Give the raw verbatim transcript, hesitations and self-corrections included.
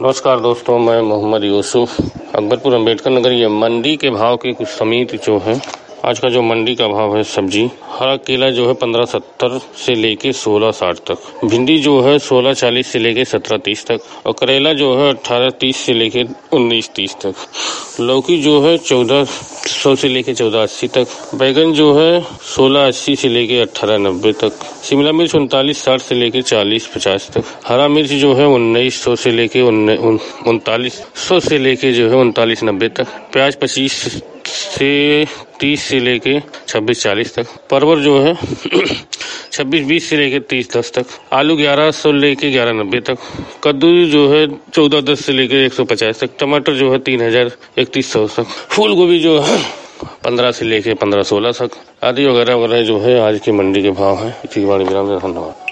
नमस्कार दोस्तों, मैं मोहम्मद यूसुफ अकबरपुर अम्बेडकर नगर। ये मंडी के भाव की कुछ समिति जो है, आज का जो मंडी का भाव है सब्जी, हरा केला जो है पंद्रह सत्तर से लेके सोलह साठ तक, भिंडी जो है सोलह चालीस से लेके सत्रह तीस तक, और करेला जो है अठारह तीस से लेके उन्नीस तीस तक, लौकी जो है चौदह सौ से लेके चौदह अस्सी तक, बैगन जो है सोलह अस्सी से लेके अठारह नब्बे तक, शिमला मिर्च उनतालीस साठ से लेके चालीस पचास तक, हरा मिर्च जो है उन्नीस सौ से लेके उनतालीस सौ से लेके जो है उनतालीस नब्बे तक, प्याज पच्चीस से तीस से लेके छब्बीस चालीस तक, परवल जो है छब्बीस बीस से लेके तीस दस तक, आलू ग्यारह सौ लेके ग्यारह नब्बे तक, कद्दू जो है चौदह दस से लेके एक सौ पचास तक, टमाटर जो है तीन हजार इकतीस सौ तक, फूल गोभी जो है पंद्रह से लेके पंद्रह सोलह तक, आदि वगैरह वगैरह जो है आज की मंडी के भाव है। इसी के बारे में धन्यवाद।